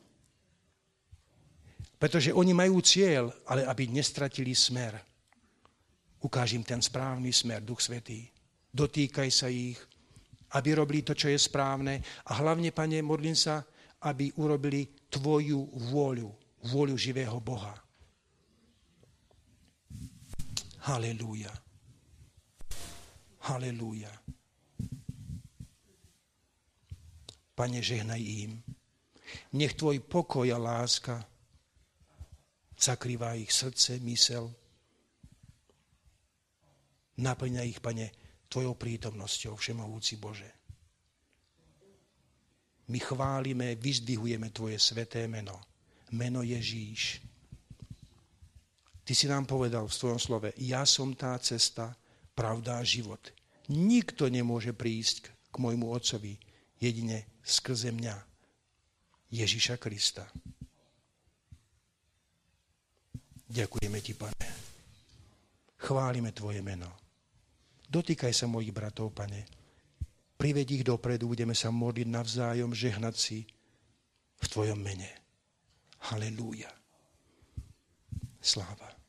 Pretože oni majú cieľ, ale aby nestratili smer. Ukáž im ten správny smer, Duch Svätý. Dotýkaj sa ich, aby robili to, čo je správne. A hlavne, Pane, modlím sa, aby urobili tvoju vôľu živého Boha. Halelúja. Halelúja. Pane, žehnaj im. Nech tvoj pokoj a láska zakrýva ich srdce, mysel. Naplňa ich, Pane, tvojou prítomnosťou, všemohúci Bože. My chválime, vyzdvihujeme tvoje sveté meno. Meno Ježíš. Ty si nám povedal v svojom slove, ja som tá cesta, pravda a život. Nikto nemôže prísť k môjmu Otcovi, jedine skrze mňa, Ježíša Krista. Ďakujeme ti, Pane. Chválime tvoje meno. Dotýkaj sa mojich bratov, Pane. Priveď ich dopredu, budeme sa modliť navzájom, žehnať si v tvojom mene. Halelúja. Sláva.